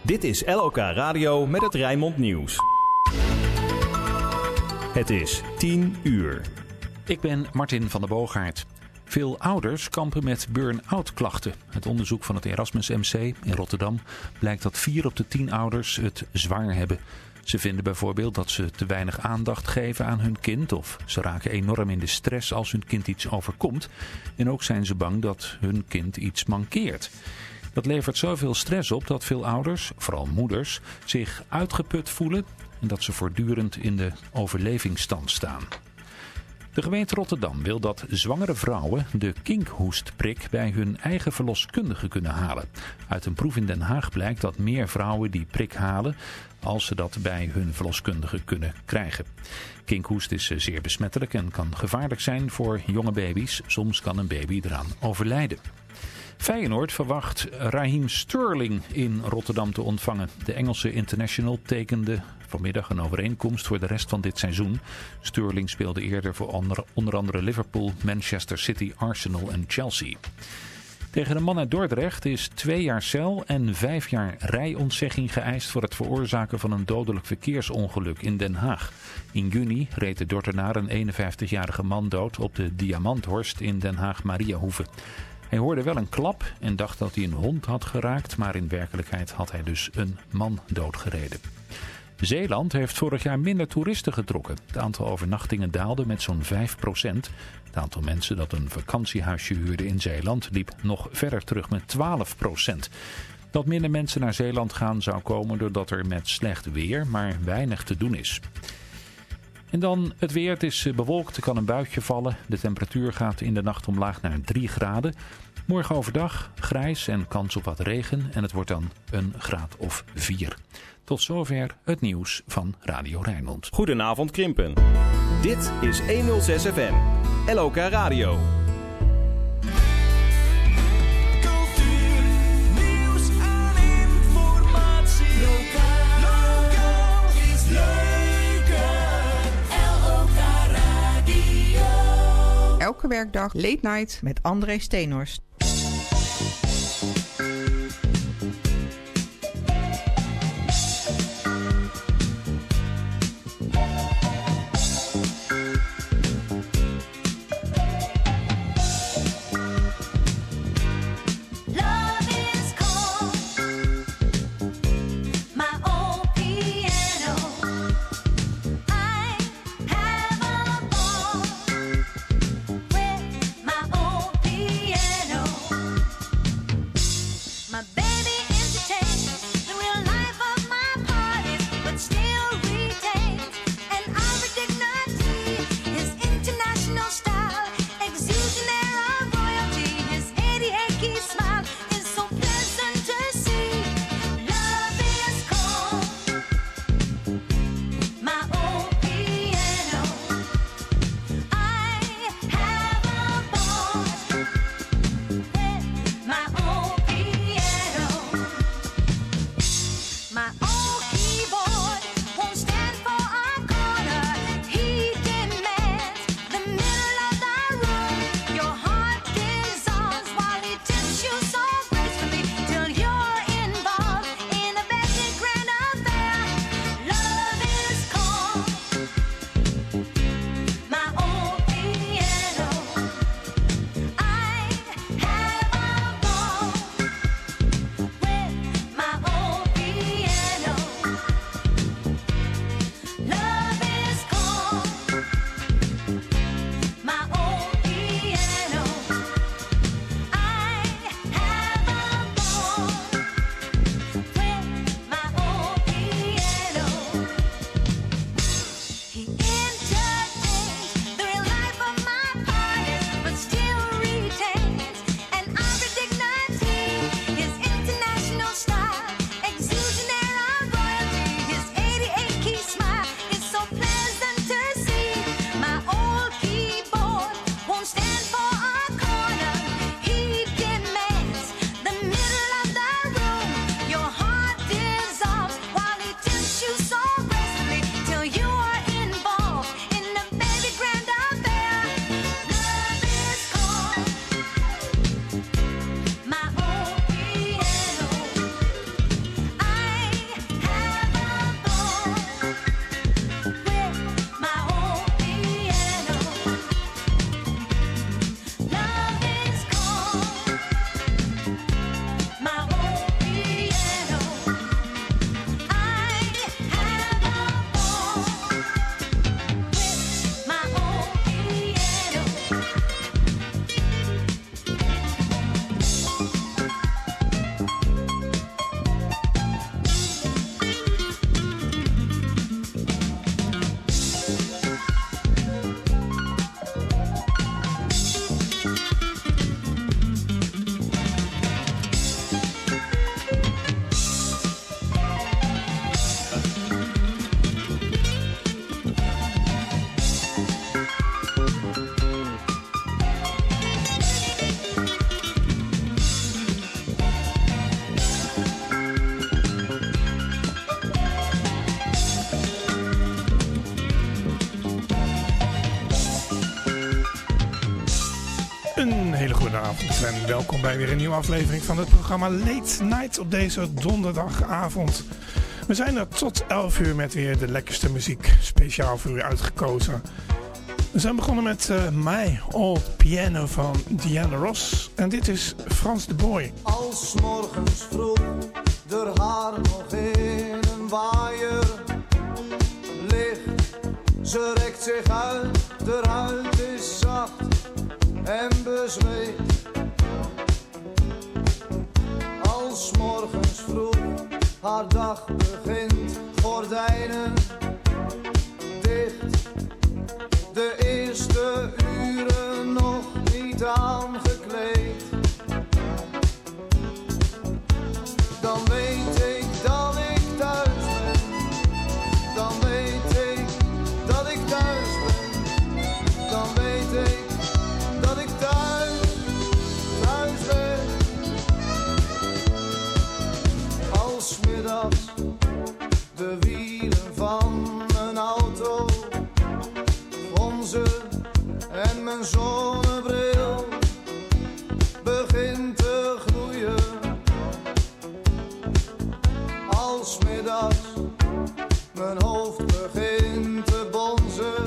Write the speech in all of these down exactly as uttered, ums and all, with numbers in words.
Dit is L O K Radio met het Rijnmond Nieuws. Het is tien uur. Ik ben Martin van der Boogaard. Veel ouders kampen met burn-out klachten. Het onderzoek van het Erasmus M C in Rotterdam blijkt dat vier op de tien ouders het zwaar hebben. Ze vinden bijvoorbeeld dat ze te weinig aandacht geven aan hun kind of ze raken enorm in de stress als hun kind iets overkomt. En ook zijn ze bang dat hun kind iets mankeert. Dat levert zoveel stress op dat veel ouders, vooral moeders, zich uitgeput voelen en dat ze voortdurend in de overlevingsstand staan. De gemeente Rotterdam wil dat zwangere vrouwen de kinkhoestprik bij hun eigen verloskundige kunnen halen. Uit een proef in Den Haag blijkt dat meer vrouwen die prik halen als ze dat bij hun verloskundige kunnen krijgen. Kinkhoest is zeer besmettelijk en kan gevaarlijk zijn voor jonge baby's. Soms kan een baby eraan overlijden. Feyenoord verwacht Raheem Sterling in Rotterdam te ontvangen. De Engelse international tekende vanmiddag een overeenkomst voor de rest van dit seizoen. Sterling speelde eerder voor onder, onder andere Liverpool, Manchester City, Arsenal en Chelsea. Tegen de man uit Dordrecht is twee jaar cel en vijf jaar rijontzegging geëist voor het veroorzaken van een dodelijk verkeersongeluk in Den Haag. In juni reed de Dordtenaar een eenenvijftigjarige man dood op de Diamanthorst in Den Haag-Mariahoeve. Hij hoorde wel een klap en dacht dat hij een hond had geraakt, maar in werkelijkheid had hij dus een man doodgereden. Zeeland heeft vorig jaar minder toeristen getrokken. Het aantal overnachtingen daalde met zo'n vijf procent. Het aantal mensen dat een vakantiehuisje huurde in Zeeland liep nog verder terug met twaalf procent. Dat minder mensen naar Zeeland gaan zou komen doordat er met slecht weer maar weinig te doen is. En dan het weer. Het is bewolkt, er kan een buitje vallen. De temperatuur gaat in de nacht omlaag naar drie graden. Morgen overdag grijs en kans op wat regen. En het wordt dan een graad of vier. Tot zover het nieuws van Radio Rijnmond. Goedenavond Krimpen. Dit is honderdzes F M. L O K Radio. Elke werkdag Late Night met André Steenhorst. My old piano. goedenavond en welkom bij weer een nieuwe aflevering van het programma Late Night op deze donderdagavond. We zijn er tot elf uur met weer de lekkerste muziek, speciaal voor u uitgekozen. We zijn begonnen met uh, My Old Piano van Diana Ross en dit is Frans de Boy. Als morgens vroeg der haar nog in een waaier ligt, ze rekt zich uit, de huid is zacht en bezweet. Als morgens vroeg haar dag begint, gordijnen dicht, de eerste uren nog niet aangekleed. Dan weet ik dat ik thuis ben, dan weet ik dat ik thuis ben, dan weet ik dat ik thuis, thuis ben. Als middags de wielen van mijn auto gonzen en mijn zonnebril begint te gloeien. Als middags mijn hoofd begint te bonzen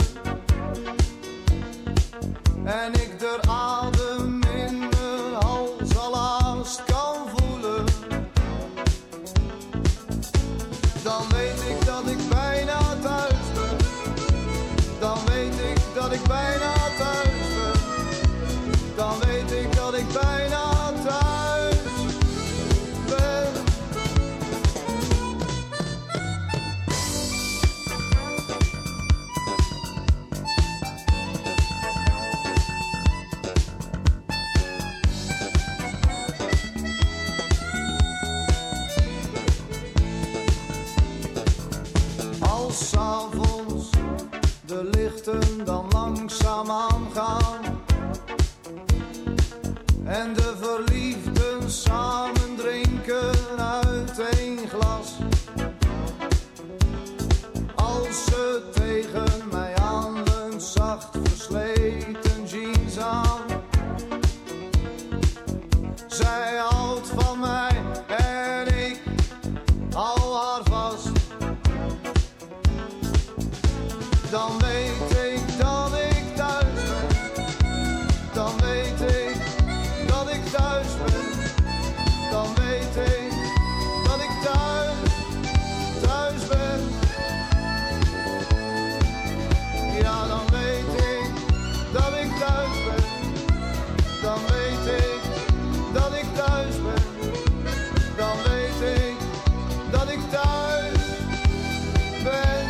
en ik de adem in mijn hals al haast kan voelen, dan weet ik dat ik bijna thuis ben, dan weet ik dat ik bijna thuis ben, dan weet ik dat ik bijna thuis ben. Als 's avonds de lichten dan langzaam aangaan en de verliefden samen drinken uit één glas, als ze tegen mij aanleunt, zacht versleten jeans aan, zij houdt van mij en ik hou haar vast, dan weet ik dat ik thuis ben, dan weet ik dat ik thuis ben, dan weet ik dat ik thuis, thuis ben. Ja, dan weet ik dat ik thuis ben, dan weet ik dat ik thuis ben, dan weet ik dat ik thuis ben.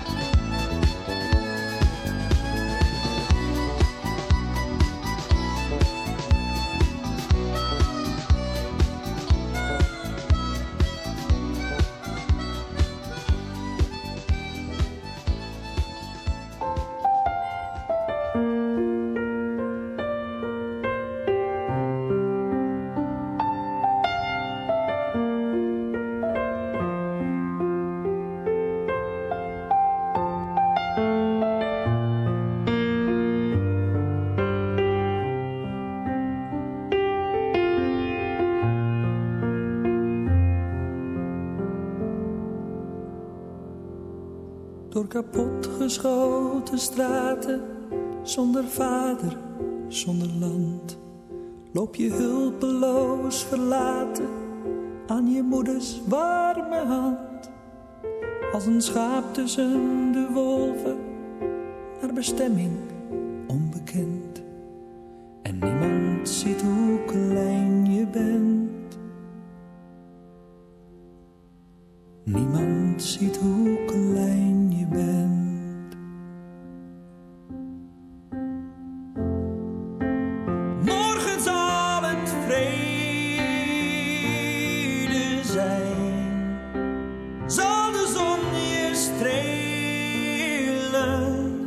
Door kapotgeschoten straten, zonder vader, zonder land, loop je hulpeloos verlaten aan je moeders warme hand. Als een schaap tussen de wolven, naar bestemming onbekend. En niemand ziet hoe klein je bent. Niemand ziet hoe klein je bent. Morgen zal het vrede zijn. Zal de zon je strelen.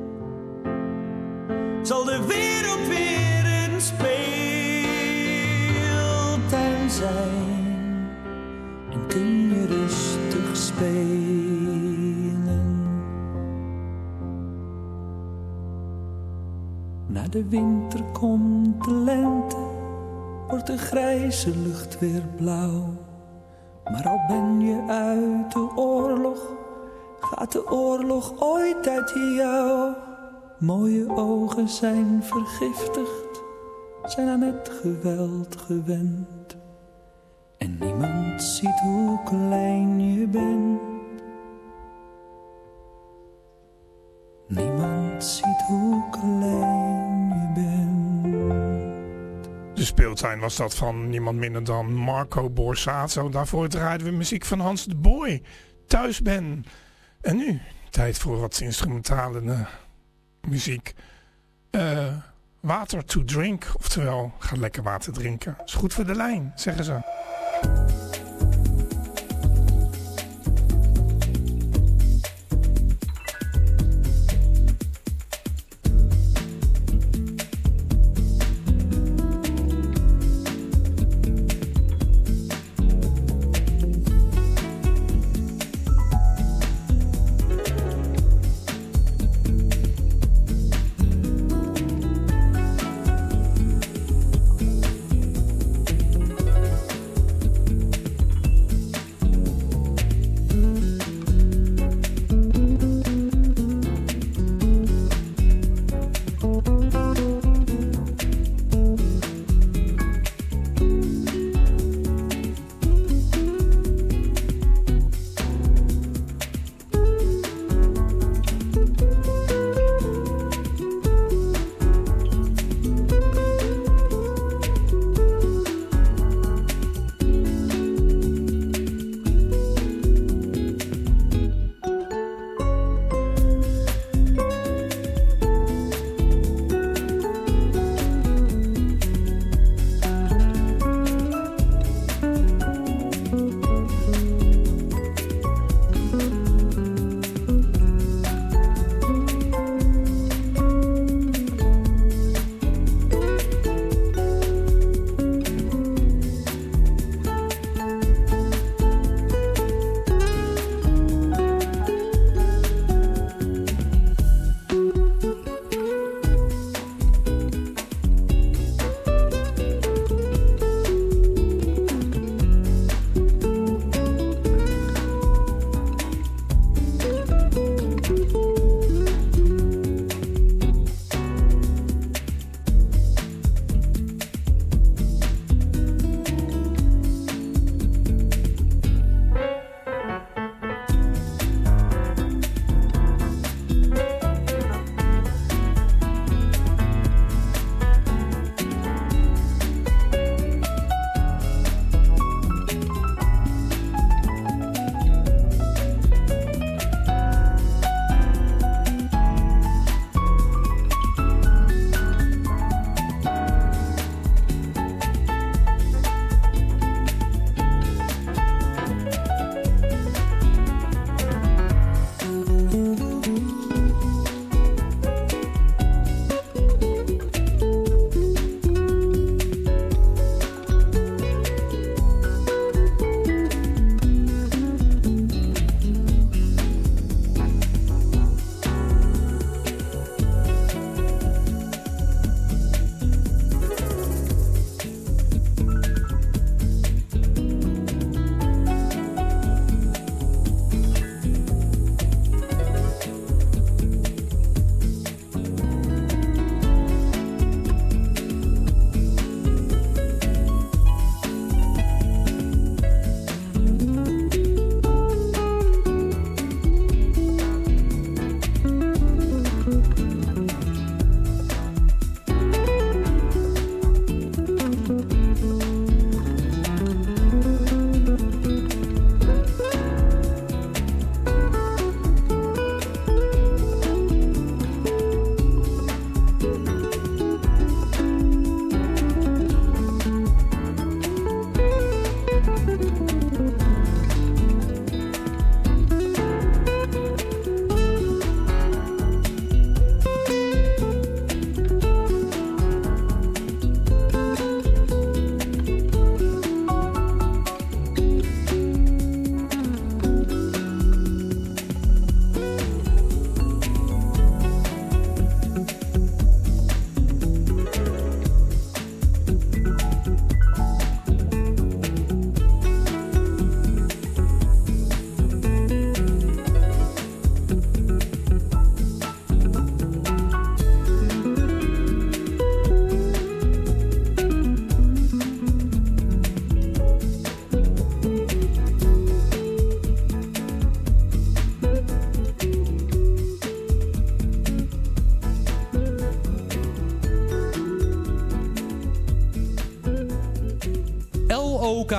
Zal de wereld weer een speeltuin zijn. En kun je rustig spelen. Na de winter komt de lente wordt de grijze lucht weer blauw. Maar al ben je uit de oorlog, gaat de oorlog ooit uit jou. Mooie ogen zijn vergiftigd, zijn aan het geweld gewend. En niemand ziet hoe klein je bent. Niemand ziet hoe klein je bent. De speeltuin was dat van niemand minder dan Marco Borsato. Daarvoor draaiden we muziek van Hans de Boy. Thuis ben. En nu, tijd voor wat instrumentale uh, muziek. Uh, water to drink. Oftewel, ga lekker water drinken. Is goed voor de lijn, zeggen ze.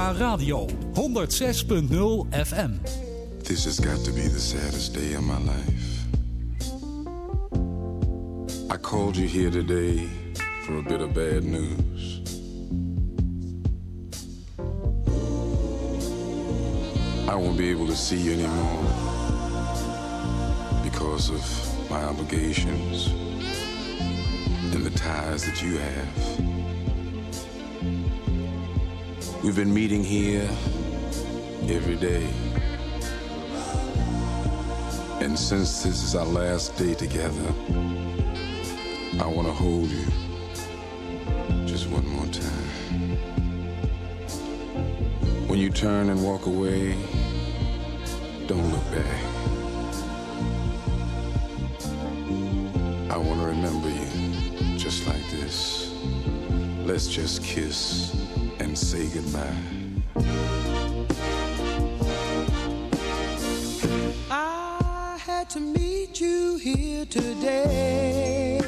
Radio honderd zes punt nul F M. This has got to be the saddest day of my life. I called you here today for a bit of bad news. I won't be able to see you anymore because of my obligations and the ties that you have. We've been meeting here every day. And since this is our last day together, I want to hold you just one more time. When you turn and walk away, don't look back. I want to remember you just like this. Let's just kiss and say goodbye. I had to meet you here today.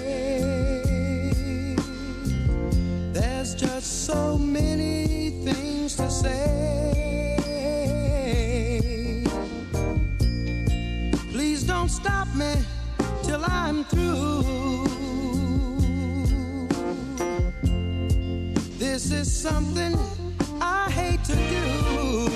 There's just so many things to say. Please don't stop me till I'm through. This is something I hate to do.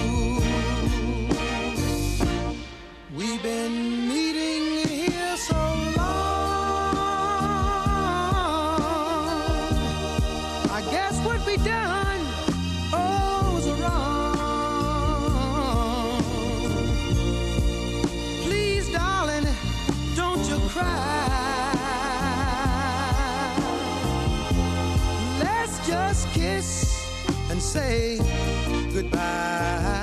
We've been meeting here so long. I guess what we done, oh, was wrong. Please, darling, don't you cry. Let's just kiss and say goodbye.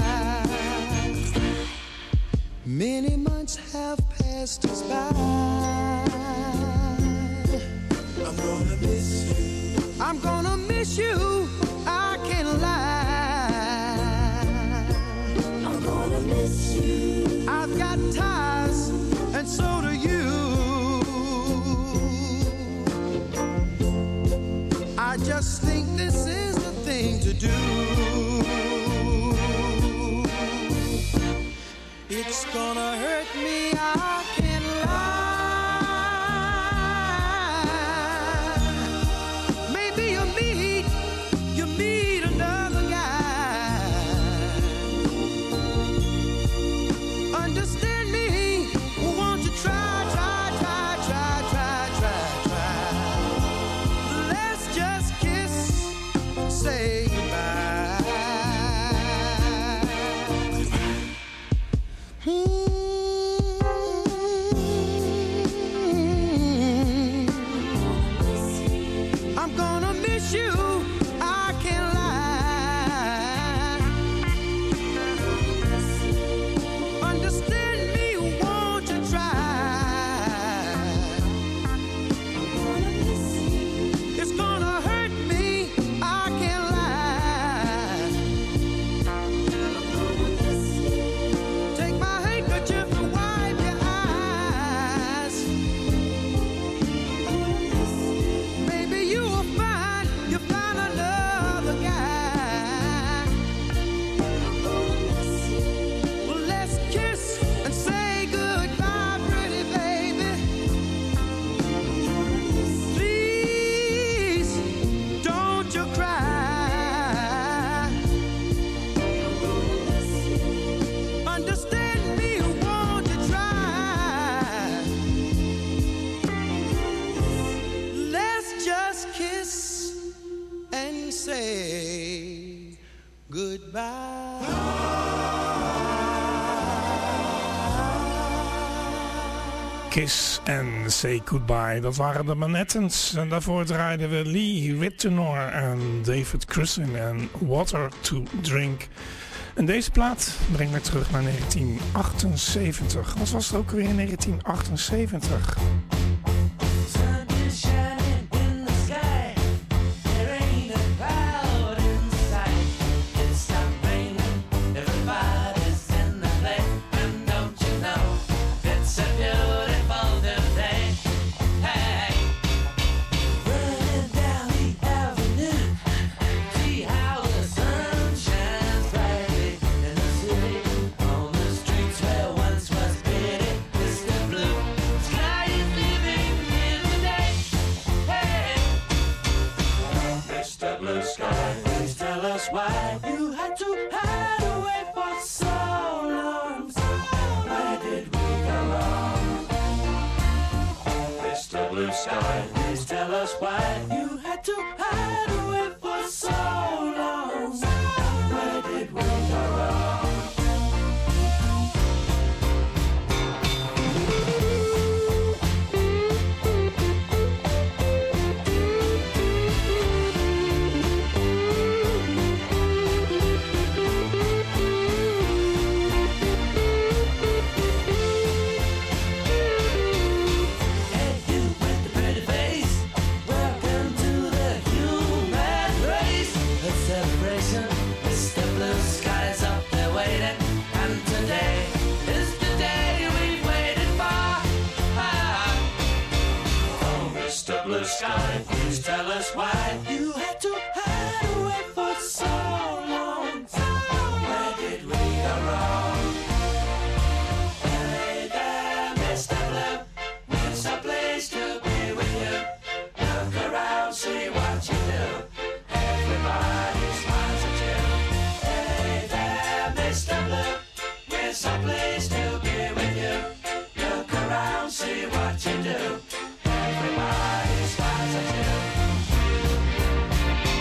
Many months have passed us by. I'm gonna miss you. I'm gonna miss you. I can't lie. I'm gonna miss you. I've got ties, and so do you. I just think this is the thing to do. It's gonna hurt me, I can't lie. Maybe you meet, you meet another guy. Understand me, won't you try, try, try, try, try, try, try. Let's just kiss, say goodbye. I'm gonna miss you, I can't lie. Understand me, won't you try? It's gonna hurt me, I can't lie. Take my handkerchief and wipe your eyes. Maybe you will find, you find another guy. Well, let's kiss and say goodbye, pretty baby. Please, don't you cry. Understand me, won't you try? Let's just kiss and say goodbye. Kiss and Say Goodbye. Dat waren de Manhattans. En daarvoor draaiden we Lee Ritenour en David Crossan en Water to Drink. En deze plaat brengt me terug naar negentien achtenzeventig. Wat was het ook weer in negentien achtenzeventig? Running down the avenue, see how the sun blue sky. Please tell us why you had to hide away for so long. Where did we go wrong? Blue sky, please tell us why you had to hide away for so long. Where did we go wrong? Hey there, Mister Blue, it's a place to be with you. Look around, see what you do. Everybody smiles at you. Hey there, Mister Blue, it's a place to be with you. Look around, see what you do. Everybody smiles at you.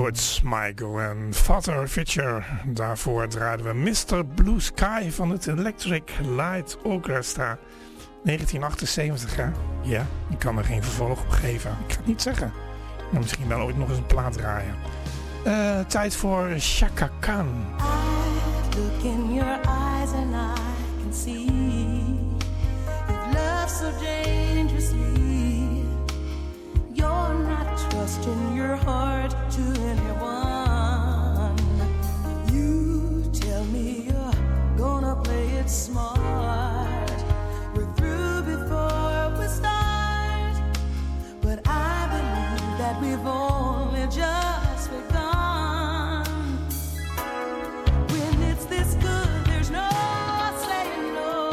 Woods, Michael en Father Fisher. Daarvoor draaiden we mister Blue Sky van het Electric Light Orchestra. negentien achtenzeventig, hè? Ja, ik kan er geen vervolg op geven. Ik ga het niet zeggen. Maar misschien wel ooit nog eens een plaat draaien. Uh, tijd voor Chaka Khan. I look in your eyes and I can see you've loved so dangerously. You're not trusting your heart to anyone. You tell me you're gonna play it smart. We're through before we start, but I believe that we've only just begun. When it's this good, there's no saying no.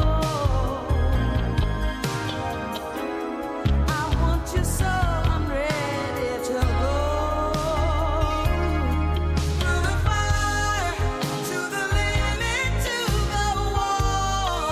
I want you so I'm ready to go. Through the fire, to the limit, to the wall.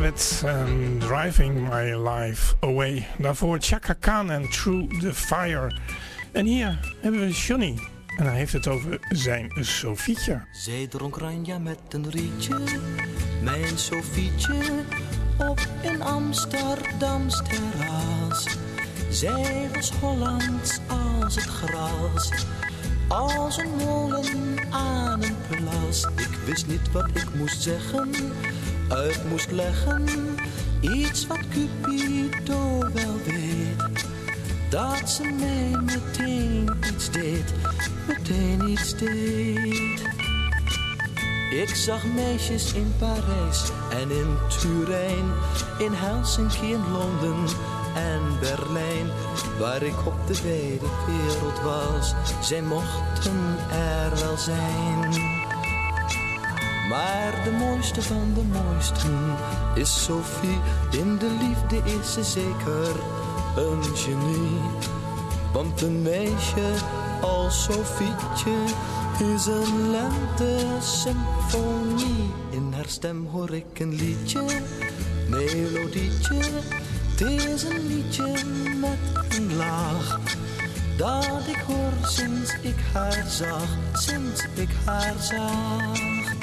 Rabbit en Driving My Life Away. Daarvoor Chaka Khan en Through the Fire. En hier hebben we Johnny. En hij heeft het over zijn Sofietje. Zij dronk Ranja met een rietje, mijn Sofietje, op een Amsterdams terras. Zij was Hollands als het gras, als een molen aan een plas. Ik wist niet wat ik moest zeggen, uit moest leggen, iets wat Cupido wel weet. Dat ze mij meteen iets deed, meteen iets deed. Ik zag meisjes in Parijs en in Turijn, in Helsinki, in Londen en Berlijn, waar ik op de wijde wereld was. Zij mochten er wel zijn, maar de mooiste van de mooisten is Sophie. In de liefde is ze zeker een genie, want een meisje als Sofietje is een lente-symfonie. In haar stem hoor ik een liedje, melodietje. Het is een liedje met een laag, dat ik hoor sinds ik haar zag, sinds ik haar zag.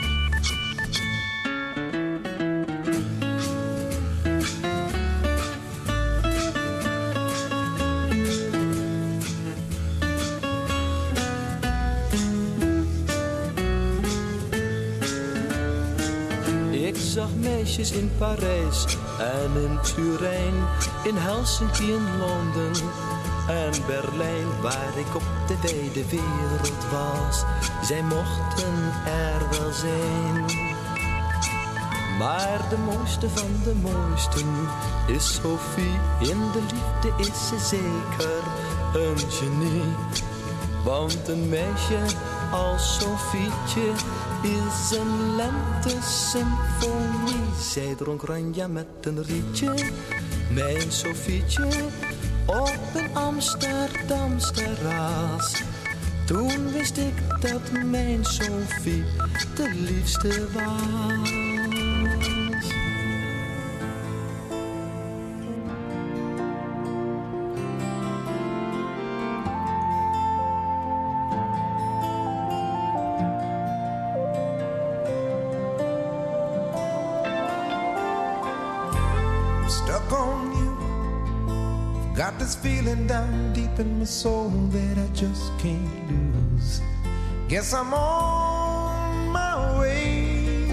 Meisjes in Parijs en in Turijn, in Helsinki, in Londen en Berlijn, waar ik op de wijde wereld was. Zij mochten er wel zijn, maar de mooiste van de mooisten is Sophie. In de liefde is ze zeker een genie, want een meisje als Sofietje is een lente-symfonie. Zij dronk Ranja met een rietje, mijn Sofietje, op een Amsterdams terras. Toen wist ik dat mijn Sofie de liefste was. Got this feeling down deep in my soul that I just can't lose. Guess I'm on my way.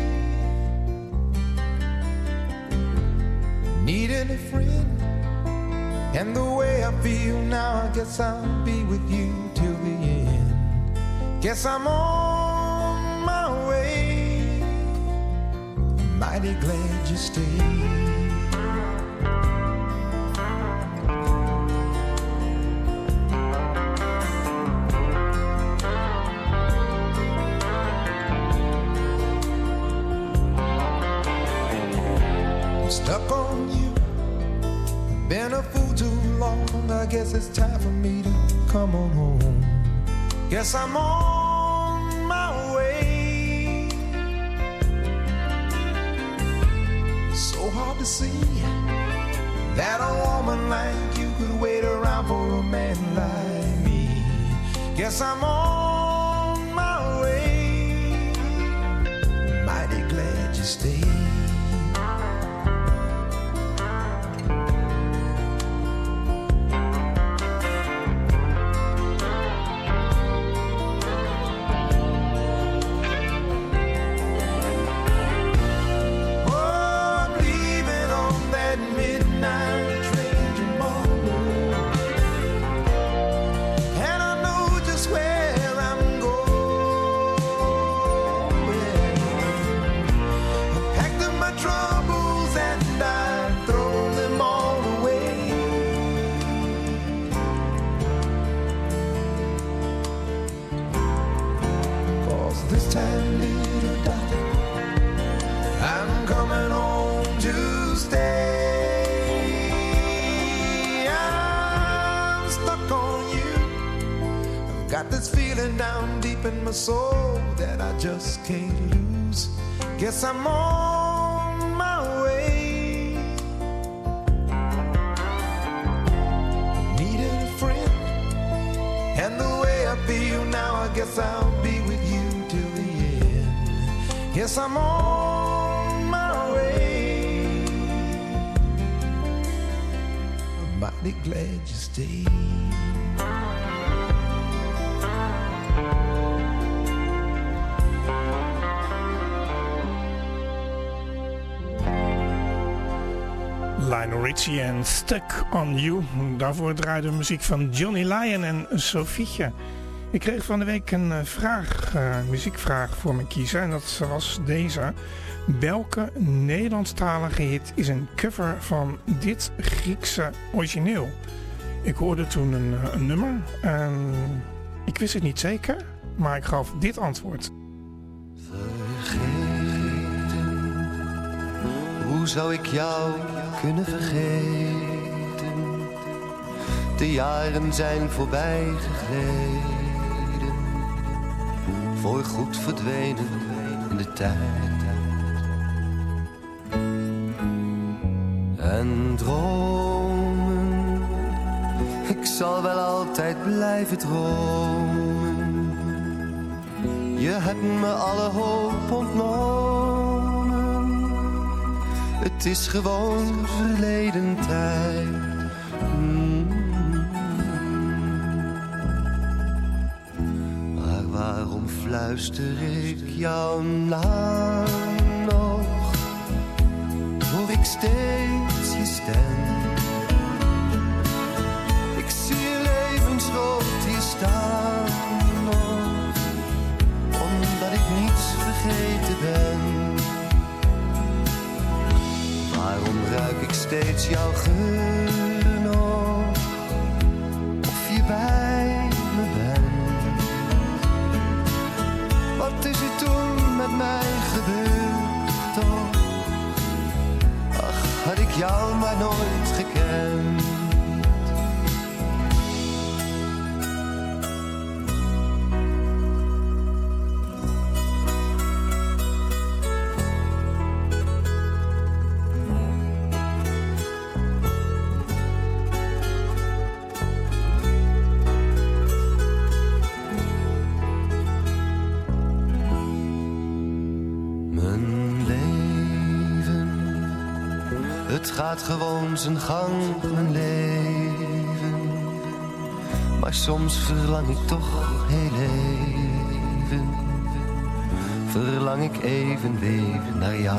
Needing a friend, and the way I feel now, I guess I'll be with you till the end. Guess I'm on my way. Mighty glad you stayed. Stuck on you, been a fool too long. I guess it's time for me to come on home. Guess I'm on my way. So hard to see that a woman like you could wait around for a man like me. Guess I'm on my way. Mighty glad you stayed. Got this feeling down deep in my soul that I just can't lose. Guess I'm on my way. guess I'll be with you till the end. Yes, I'm on my way. I'm mighty glad you stayed. Lionel Richie en Stuck on You. Daarvoor draaide de muziek van Johnny Lyon en Sofietje. Ik kreeg van de week een vraag, uh, muziekvraag voor me kiezen. En dat was deze. Welke Nederlandstalige hit is een cover van dit Griekse origineel? Ik hoorde toen een, een nummer. En ik wist het niet zeker, maar ik gaf dit antwoord. Hoe zou ik jou kunnen vergeten? De jaren zijn voorbij gegleden, voor goed verdwenen in de tijd. En dromen, ik zal wel altijd blijven dromen. Je hebt me alle hoop ontnomen. Het is gewoon verleden tijd. Mm. Maar waarom fluister ik jouw naam nog? Hoor ik steeds je stem. Ik zie je levensrood hier staan nog, omdat ik niets vergeten ben. Waarom ruik ik steeds jouw geur nog, of je bij me bent? Wat is er toen met mij gebeurd toch? Ach, had ik jou maar nooit gekend. Het gaat gewoon zijn gang, mijn leven. Maar soms verlang ik toch heel even. Verlang ik even weer naar jou.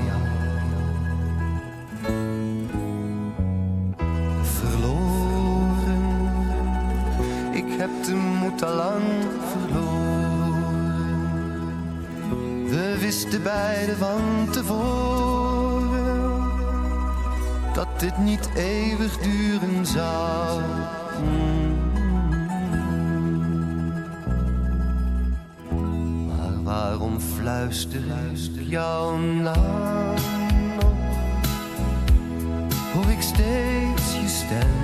Verloren, ik heb de moed al lang verloren. We wisten beiden van tevoren dat dit niet eeuwig duren zou. Mm. Maar waarom fluister ik jouw naam nog? Hoor ik steeds je stem.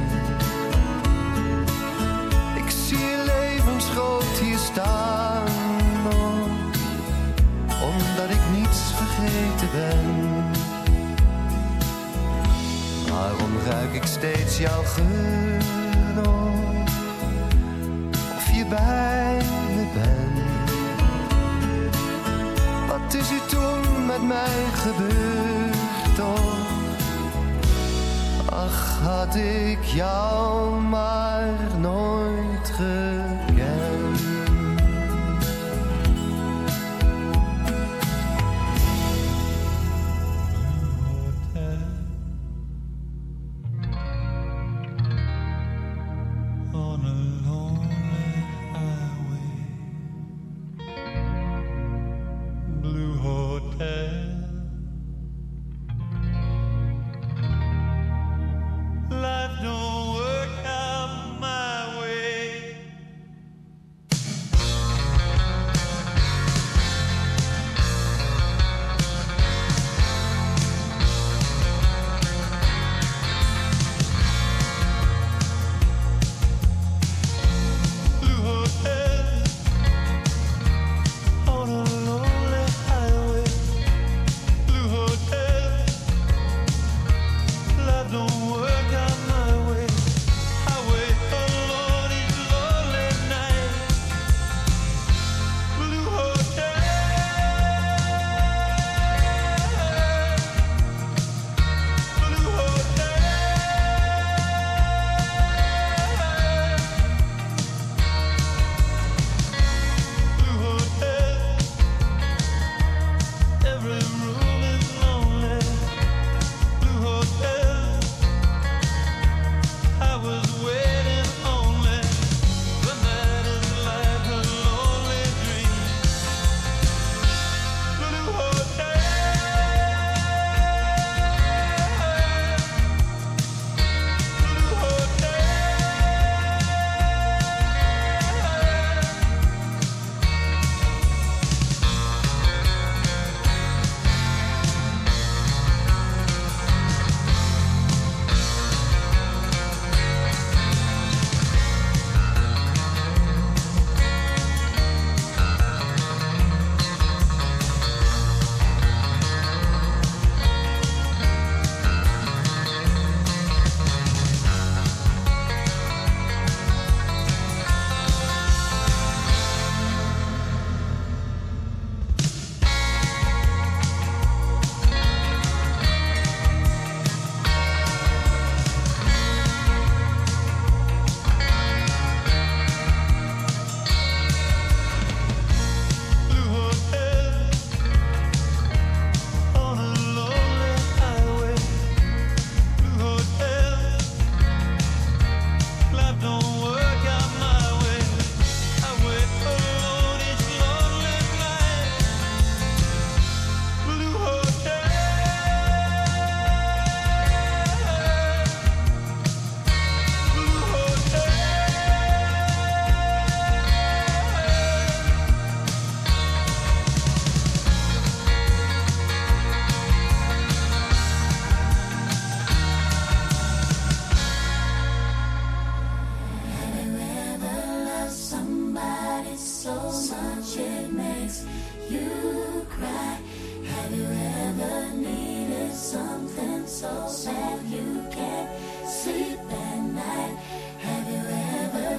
Ik zie je levensgroot hier staan nog, omdat ik niets vergeten ben. Waarom ruik ik steeds jouw geur nog, of je bij me bent? Wat is er toen met mij gebeurd toch? Ach, had ik jou maar nooit gekend. Life don't work out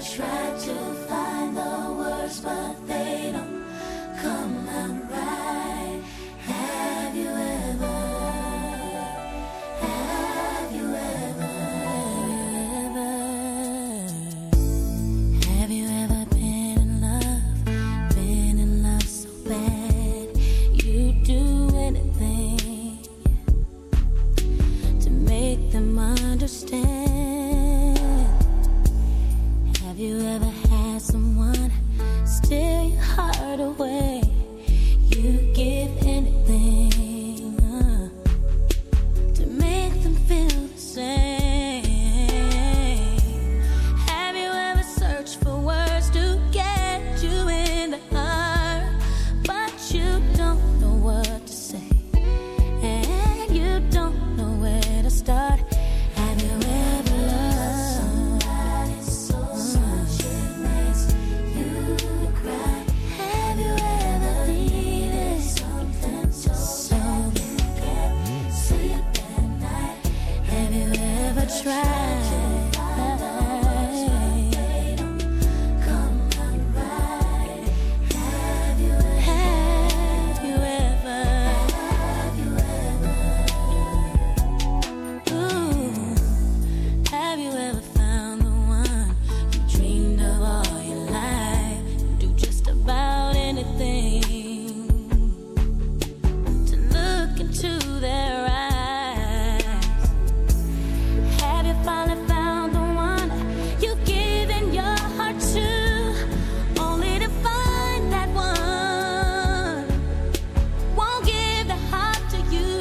try to find the words, but they don't come out right. Have you ever, have you ever, have you ever been in love, been in love so bad you'd do anything to make them understand? Have you ever had someone steal your heart away? You give anything uh, to make them feel the same. Have you ever searched for words to get you in the heart, but you don't know what to say, and you don't know where to start? Have you ever loved somebody so much it makes you cry? Have you ever needed something so bad you can't sleep at night? Have you ever tried? They don't come out right. Have you ever? Have you ever? Have you ever? Ooh, have you ever found the one you dreamed of all your life? Do just about anything to look into their eyes. Have you finally found the one you've given your heart to, only to find that one won't give the heart to you?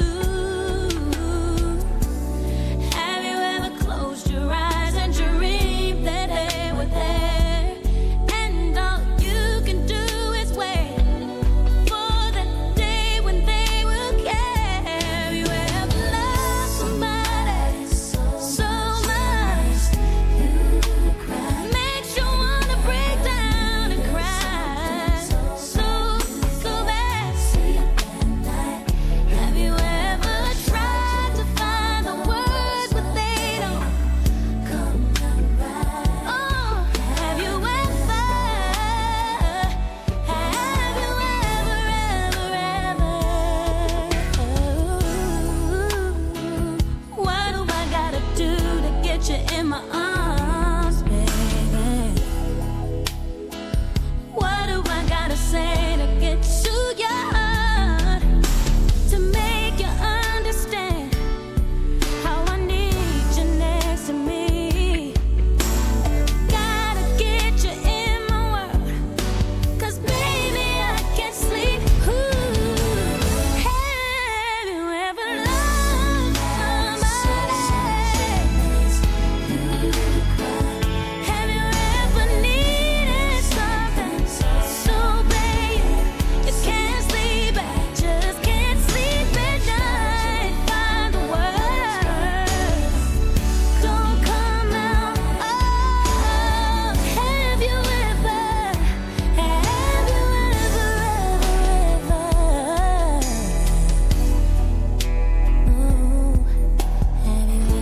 Have you ever closed your eyes and dreamed that they were there, and all you can do is wait for the day when they will care? Have you ever loved somebody so much you cry, makes you wanna break down and cry so, so bad? Have you ever tried to find the words, but they don't come out right? Oh, have you ever, have you ever, ever, ever? What do I gotta do to get you in my arms, baby? What do I gotta say to get to your heart, to make you understand how I need you next to me? Gotta get you in my world, 'cause baby I can't sleep. Ooh, have you ever loved somebody? Have you ever needed something so bad you can't sleep at, just can't sleep at night? Find the words, don't come out. Oh, have you ever, have you ever, ever, ever? Oh, have you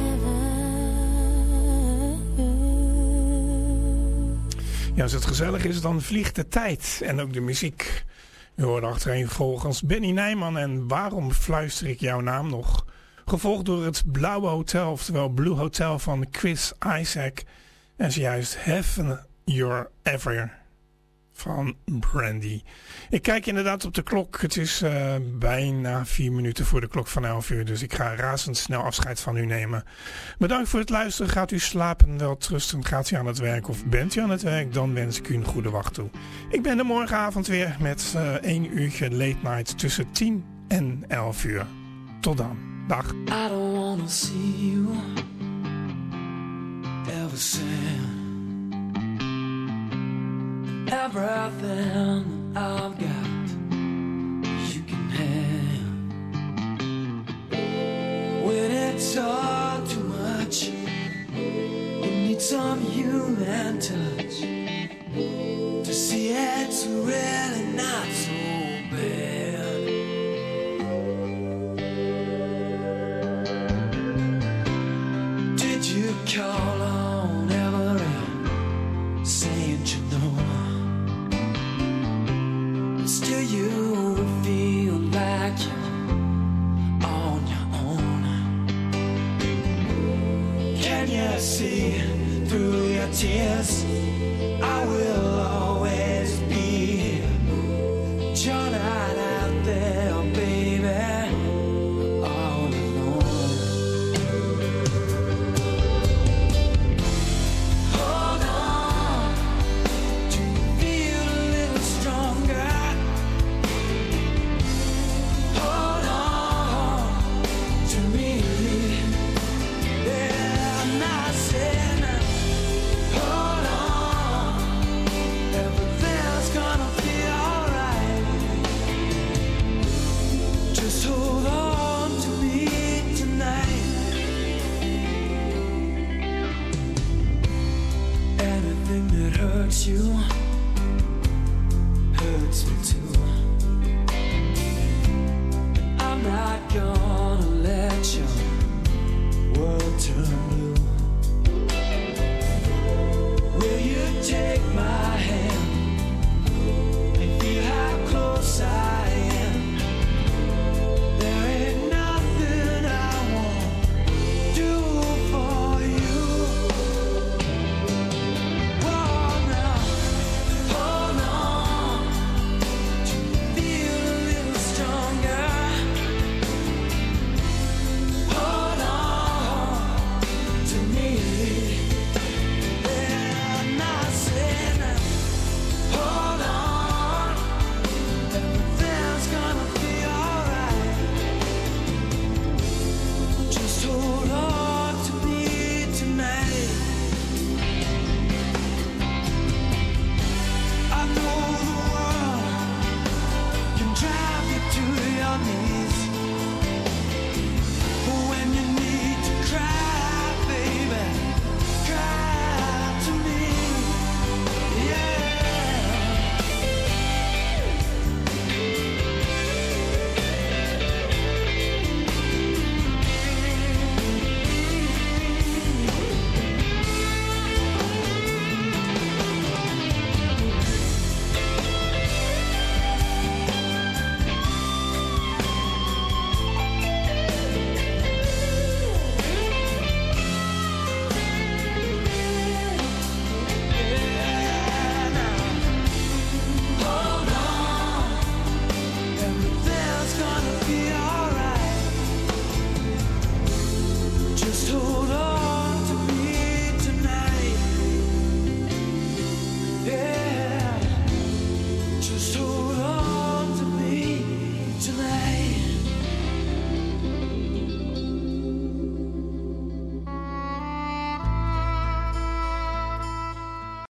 ever? Ja, als het gezellig is, dan vliegt de tijd en ook de muziek. U hoorde achtereen volgens Benny Nijman en Waarom fluister ik jouw naam nog? Gevolgd door het Blauwe Hotel, oftewel Blue Hotel van Chris Isaak. En zojuist Have Your Ever van Brandy. Ik kijk inderdaad op de klok. Het is uh, bijna vier minuten voor de klok van elf uur. Dus ik ga razendsnel afscheid van u nemen. Bedankt voor het luisteren. Gaat u slapen, welterusten? Gaat u aan het werk of bent u aan het werk? Dan wens ik u een goede wacht toe. Ik ben er morgenavond weer met uh, één uurtje late night tussen tien en elf uur. Tot dan. Dag. I don't wanna see you ever sad. Everything I've got you can have. When it's all too much, you need some human touch to see it's really not so bad. Did you call on Evelyn 'cause I will always be here. You're not out there, baby, all alone. Hold on, do you feel a little stronger? Hold on to me. Yeah, I'm not saying hold on, everything's gonna be alright. Just hold on to me tonight. Anything that hurts you hurts me too. I'm not gonna let your world turn blue. Will you take my